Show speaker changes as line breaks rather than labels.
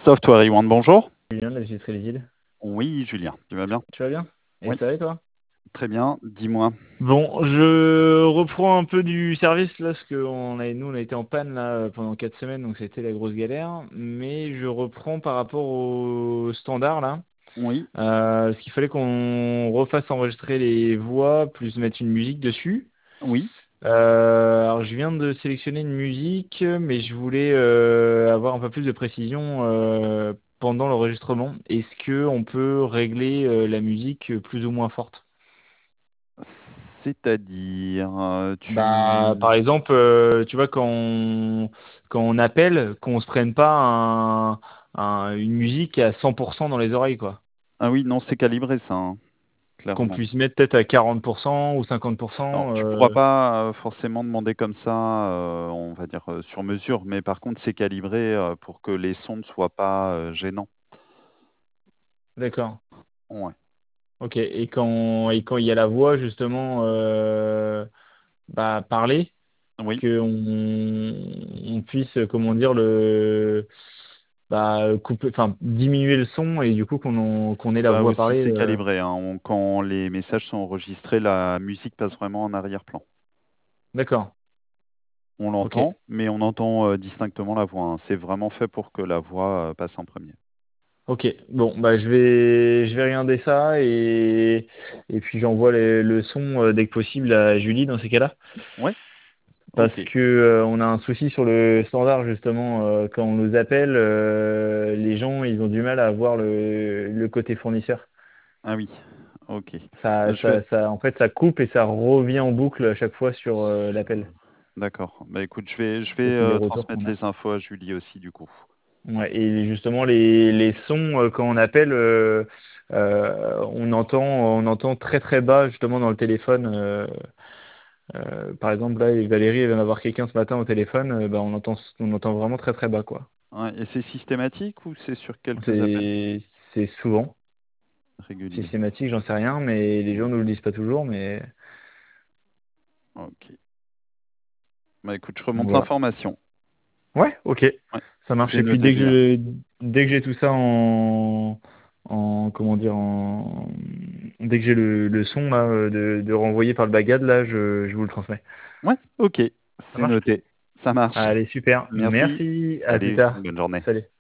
Software One, bonjour.
Julien de la Société Légide.
Oui, Julien, tu vas bien?
Tu vas bien? Et
Oui,
ça va et toi?
très bien. Dis-moi.
Bon, je reprends un peu du service là, parce que nous on a été en panne là pendant 4 semaines, donc c'était la grosse galère. Mais je reprends par rapport au standard là,
Oui,
parce qu'il fallait qu'on refasse enregistrer les voix plus mettre une musique dessus.
oui.
Alors je viens de sélectionner une musique, mais je voulais avoir un peu plus de précision pendant l'enregistrement. Est-ce que on peut régler la musique plus ou moins forte?
C'est-à-dire,
Bah,
tu...
par exemple, tu vois, quand on appelle, qu'on se prenne pas une musique à 100% dans les oreilles, quoi.
Ah oui, non, c'est calibré ça, hein,
Qu'on
clairement.
puisse mettre peut-être à 40% ou
Alors,
50%.
tu pourras pas forcément demander comme ça, on va dire sur mesure, mais par contre, c'est calibré pour que les sons ne soient pas gênants.
D'accord.
Ouais.
Ok. Et quand il y a la voix, justement, bah, parler,
Oui,
on puisse, comment dire, couper, enfin, diminuer le son et du coup qu'on ait la
ça
voix
aussi,
parler.
c'est calibré, hein. Quand les messages sont enregistrés, la musique passe vraiment en arrière-plan.
D'accord.
On
Ok.
l'entend, mais on entend distinctement la voix, hein. C'est vraiment fait pour que la voix passe en premier.
Ok, bon, bah je vais regarder ça et puis j'envoie le son dès que possible à Julie dans ces cas-là.
Ouais,
Parce
ok.
que on a un souci sur le standard justement, quand on nous appelle, les gens ils ont du mal à voir le côté fournisseur.
Ah oui, ok. Je vais...
En fait, ça coupe et ça revient en boucle à chaque fois sur l'appel.
D'accord. Bah écoute, je vais
Ça, c'est des retours
transmettre
qu'on a.
les infos à Julie aussi, du coup.
Ouais, et justement, les sons, quand on appelle, on entend très très bas justement dans le téléphone. Par exemple, là, Valérie elle vient d'avoir quelqu'un ce matin au téléphone, bah, on entend vraiment très très bas, quoi.
Ouais, et c'est systématique ou c'est sur quelques appels
C'est souvent
réguliers?
systématique, j'en sais rien, mais les gens
Ouais,
ne le disent pas toujours, mais
ok. Bah écoute, je
donc
remonte
voilà.
l'information.
Ouais, ok,
Ouais,
ça marche.
c'est
Et puis
noté, Julien.
dès que j'ai tout ça comment dire, dès que j'ai le son là, de renvoyer par le bagad, là, je vous le transmets.
Ouais, ok,
Ça
c'est
marche?
noté. Ça marche.
Allez, super.
Merci.
Merci. À plus
Salut,
tard.
bonne journée.
Salut.